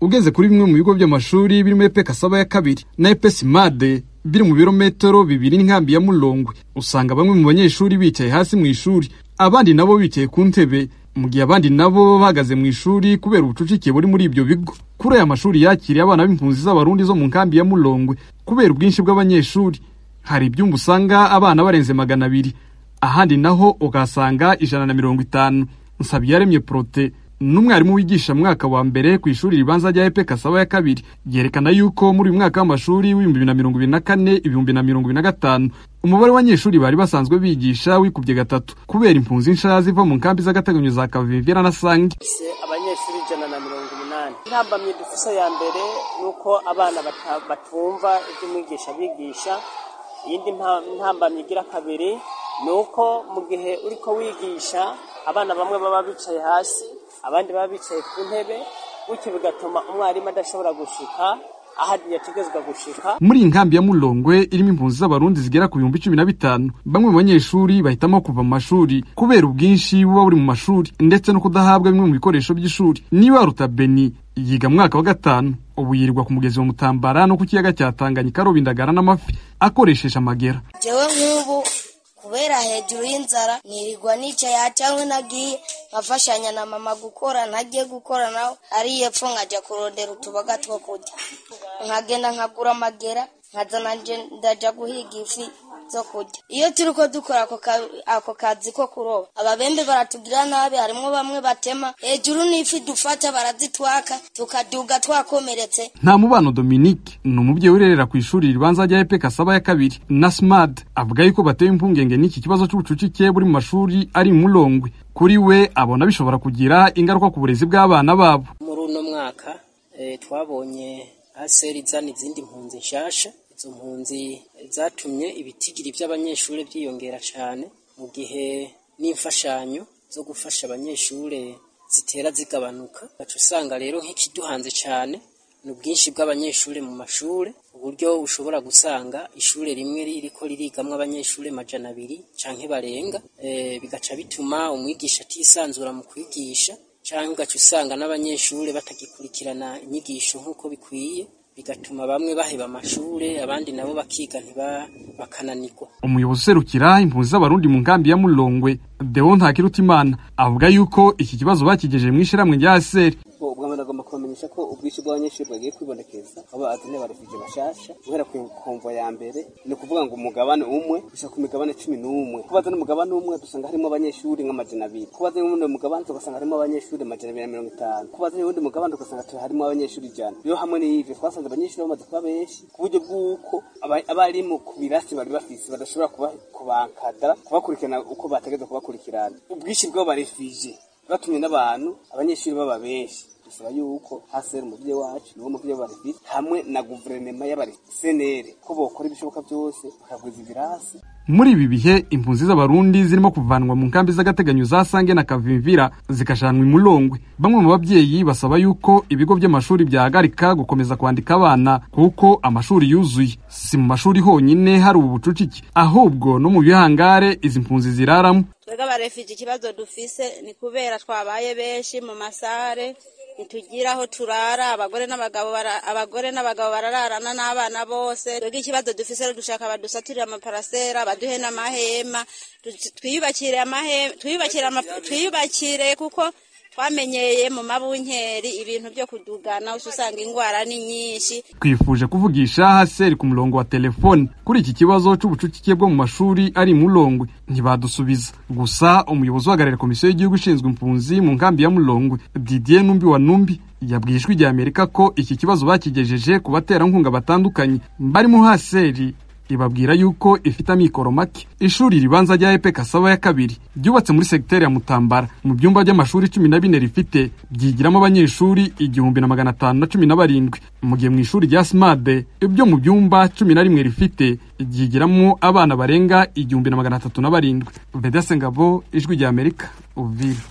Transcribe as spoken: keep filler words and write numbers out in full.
ugeze kuri bimwe mu bigo by'amashuri birimo E P Kasaba ya kabiri na E P Simade biri mu birometero bibiri n'inkambi ya Mulongwe, usanga bamwe mu banyeshuri bicaye hasi mu ishuri, abandi nabo bicaye ku ntebe, mu gihe abandi nabo bahagaze mu ishuri kubera ubucucike buri muri ibyo bigo. Kuri aya mashuri yakiriye abana b'impunzi z'abarundi zo mu nkambi ya Mulongwe, kubera ubwinshi bw'abanyeshuri hari ibyumba usanga abana barenze magana abiri, ahandi naho ugasanga ijana na mirongo itanu. Nsabiyaremye Prote n'umwarimu wigisha mwaka wa mbere ku ishuri ribanza rya E P Kasaba ya kabiri yerekana yuko muri uyu mwaka w'amashuri w'ibihumbi bibiri na mirongo ibiri na kane ibihumbi na mirongo ibiri na gatanu umubare w'abanyeshuri bari basanzwe bigisha wikubye gatatu kubera impunzi nsha ziva mu nkambi z'agateganyo za Kavimvira na Sange. Abanyeshuri ijana na mirongo umunani. Intambamye dufise ya mbere nuko abana batumva ibyo umwigisha bigisha. Iyindi ntambamye igira kabiri nuko mu gihe uriko wigisha abana bamwe baba bicaye hasi, abandi baba bicaye ku ntebe, bityo bigatuma umwarimu adashobora gushika ahadi yategezwa gushika. Muri inkambi ya Mulongwe irimo impunzi z'abarundi zigera ku bihumbi cumi na bitanu, bamwe mu banyeshuri bahitamo kuva mu mashuri kubera ubwinshi buba buri mu mashuri ndetse no kudahabwa bimwe mu bikoresho by'ishuri. Niba Rutabeni yiga mwaka wa gatanu, ubu yirirwa ku mugezi wa Mutambara no ku kiyaga cya Tanganyika aroba indagara n'amafi akoresheje amagera. Jewe nk'ubu kubera hejuru y'inzara nirirwa nicaye cyangwa nagiye nkafashanya na mama gukora, nagiye gukora nawe ari yepfo nkajya kurondera utubaga two kurya, nkagenda nkagura amagera nkazana ndaja guhiga ifi zo kurya. Iyo turiko dukora ako kazi ko kuroba, ababembe baratugira nabi, harimo bamwe batema hejuru n'ifi dufata barazitwaka tukaduga twakomeretse. Nta mubano Dominique n'umubyeyi urerera ku ishuri ribanza rya E P Kasaba ya kabiri na Smad avuga yuko batewe impungenge n'iki kibazo cy'ubucucike buri mu mashuri ari Mulongwe. Kuri we abona bishobora kugira ingaruka ku burezi bw'abana babo. Muri uno mwaka e, twabonye aseri zani izindi mpunzi nshasha. Izo mpunzi zatumye ibitigiri by'abanyeshuri byiyongera cyane, mu gihe n'imfashanyo zo gufasha abanyeshuri zitera zigabanuka. Bacu usanga rero nk'ikiduhanze cyane n'ubwinshi bw'abanyeshuri mu mashuri, uburyo ushobora gusanga ishuri rimwe ririko ririgamwe abanyeshuri majana abiri canke barenga, e, bigaca bituma umwigisha atisanzura mu kwigisha, canke ugaca usanga n'abanyeshuri batagikurikirana inyigisho nk'uko bikwiye, bigatuma bamwe baheba amashure abandi nabo bakiga ntiba bakananirwa. Umuyobozi serukira impunzi z'abarundi mu nkambi ya Mulongwe Deo Ntakirutimana avuga yuko iki kibazo bakigejeje mu ishiramwe rya Aseri. Ubwo nagomba kumenyesha ko ubwishi bw'abanyeshuri bagiye kwibonekeza, aba azine barufije bashasha guhera ku konvo ya mbere, ni kuvuga ngo umugabane umwe gusa ku migabane cumi n'umwe. Kubaza n'umugabane umwe dusanga harimo abanyeshuri nk'amajana abiri, kubaza n'undi mugabane tugasanga harimo abanyeshuri amajana abiri na mirongo itanu, kubaza n'undi mugabane tugasanga harimo abanyeshuri ijana. Rero hamwe n'ivyo twasanze abanyeshuri bamaze kuba benshi ku buryo bw'uko abari mu kubirasi bari bafise badashobora kuba kubankadara kubakurikirana uko bategeza kubakurikirana. Ubwishi bw'abarefije batumye n'abantu abanyeshuri baba benshi. Dusaba yuko hasera umuvye wacu n'uwo muvye w'abarefije hamwe na guverinoma y'abasenere ko bokora ibishoboka byose bakagwiza ibirasi. Muri ibi bihe impunzi z'abarundi zirimo kuvanwa mu nkambi z'agateganyo za Sange na Kavimvira zikashanwa mu Mulongwe. Bamwe mu babyeyi basaba yuko ibigo by'amashuri byahagarika gukomeza kwandika abana kuko amashuri yuzuye. Si mu mashuri honyine hari ubu bucucike, ahubwo no mu bihangare izi mpunzi ziraramo. Twega barefije ikibazo dufise ni kubera twabaye benshi mu masare, nitugira aho turara, abagore n'abagabo abagore n'abagabo barararana n'abana bose. Twega ikibazo dufise rero dushaka badusaturira amaparasera, baduhe n'amahema, twiyubakire amahema, twiyubakire twiyubakire kuko twamenyeye mu mabunkeri ibintu byo kudugana, usanga ingwara ni nyinshi. Twifuje kuvugisha Haseri ku murongo wa telefone kuri iki kibazo cy'ubucucike bwo mu mashuri ari Mulongwe, ntibadusubiza. Gusa umuyobozi w'agarera komisiyo y'igihugu ishinzwe impunzi mu nkambi ya Mulongwe Didier Numbi wa Numbi yabwiye ijwi rya Amerika ko iki kibazo bakigejeje ku baterankunga batandukanye barimo Haseri ibabwira yuko ifite amikoro make. Ishuri ribanza rya E P Kasaba ya kabiri ryubatse muri sekiteri ya Mutambara mu byumba by'amashuri cumi na bine rifite byigiramo abanyeshuri igihumbi na magana atanu na cumi na barindwi, mu gihe mu ishuri rya Smade ibyo mu byumba cumi na rimwe rifite byigiramo abana barenga igihumbi na magana atatu na barindwi. Vedase Ngabo, ijwi rya Amerika, Uvira.